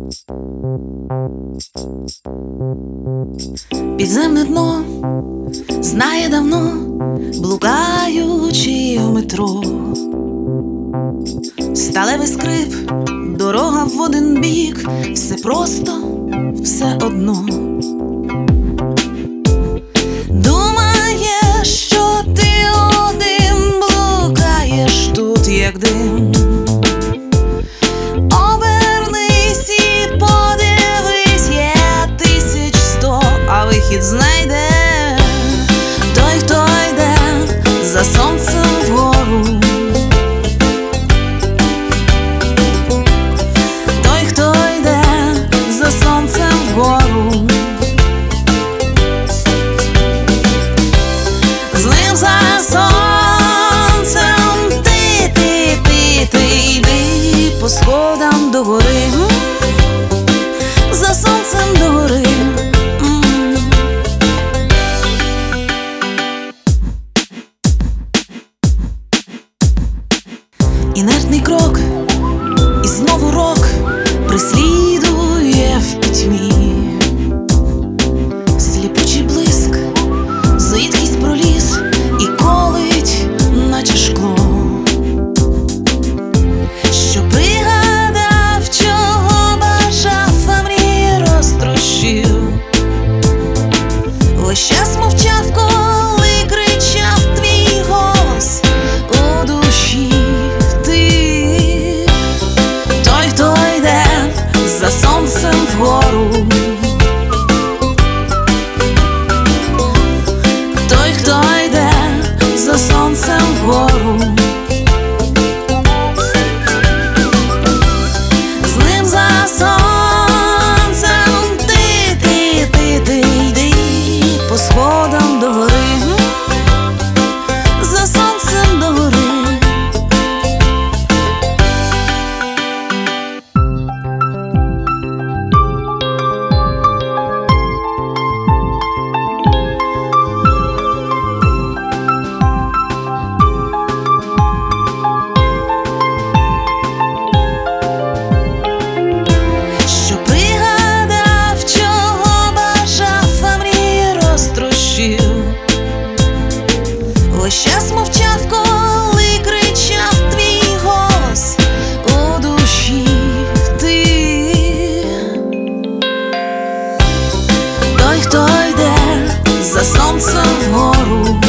Підземне дно знає давно, блукаючи в метро. Сталевий скрип, дорога в один бік, все просто, все одно. Думаєш, що ти один, блукаєш тут, як дим. Обернись і подивись, є 1100, а вихід знайде той, хто йде за сонцем вгору. Той, хто йде за сонцем вгору. З ним за сонцем ти йди по сходам до гори. За сонцем до гори. Інертний крок, і знову рок преслідує в пітьмі. Сліпучий блиск, зидкість проліз і колить, наче шкло. Що пригадав, чого бажав, а мрії розтрощив. Весь час мовчав, коли кричав твій голос у душі. Ти той, хто йде за сонцем вгору. Той, хто йде за сонцем вгору. З ним за сонцем ти йди по сходам до гори. За сонцем до гори. Що пригадав, чого бажав, а мрії розтрощив. Весь час мовчав, коли кричав твій голос у душі. Ти той, хто йде за сонцем вгору.